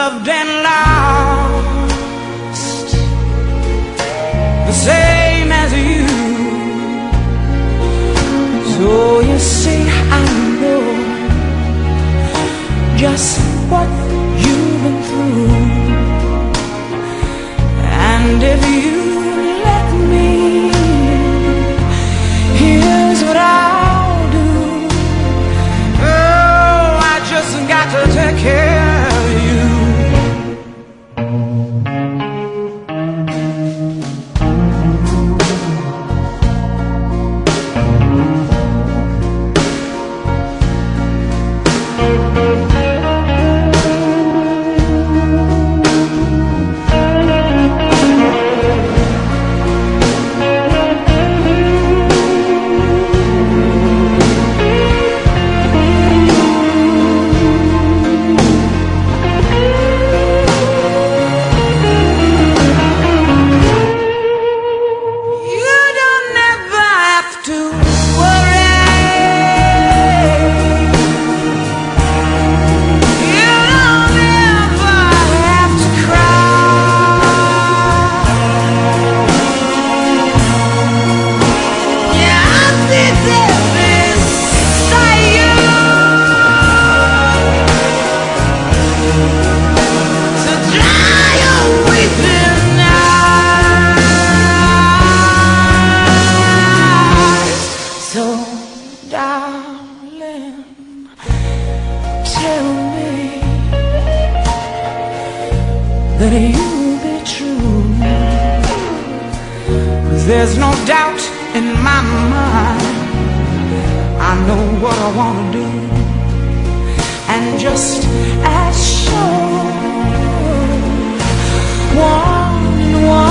loved and lost, the same as you. So you see, I know just what you've been through, and if you let me, here's what I'll do. Oh, I just got to take care of you. That you'll be true. There's no doubt in my mind, I know what I want to do, and just as sure, 1 and 1